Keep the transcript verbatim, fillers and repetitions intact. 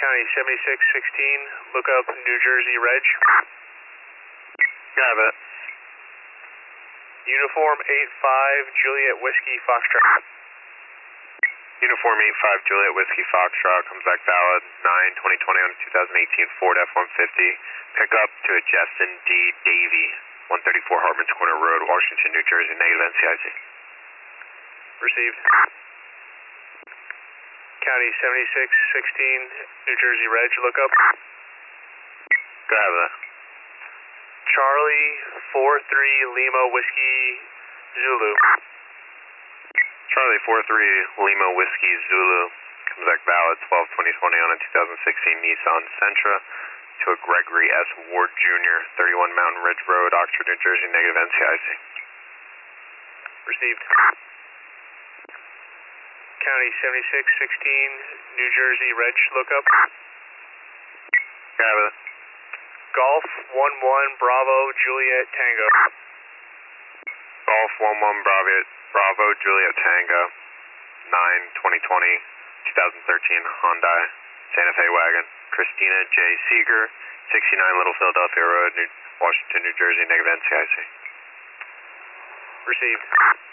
County seventy-six sixteen, look up New Jersey Reg. Got it. Uniform eight five, Juliet Whiskey Foxtrot. Uniform eight five, Juliet Whiskey Foxtrot, comes back valid, nine twenty twenty on a two thousand eighteen Ford F one fifty. Pick up to a Justin D. Davey, one thirty-four Hartman's Corner Road, Washington, New Jersey, negative N C I C. Received. County seventy-six sixteen, New Jersey Reg, look up. Go ahead with that. Charlie four three Lima Whiskey Zulu. Charlie four three Lima Whiskey Zulu, comes back valid, twelve twenty twenty on a two thousand sixteen Nissan Sentra to a Gregory S. Ward Junior, thirty-one Mountain Ridge Road, Oxford, New Jersey, negative N C I C. Received. County seventy-six sixteen, New Jersey Reg, look up. Go ahead with it. Golf one one Bravo Juliet Tango. Golf one one Bravo, Bravo Juliet Tango, nine twenty twenty, twenty thirteen Hyundai Santa Fe wagon. Christina J. Seeger, sixty-nine Little Philadelphia Road, New, Washington, New Jersey, negative N C I C. Received.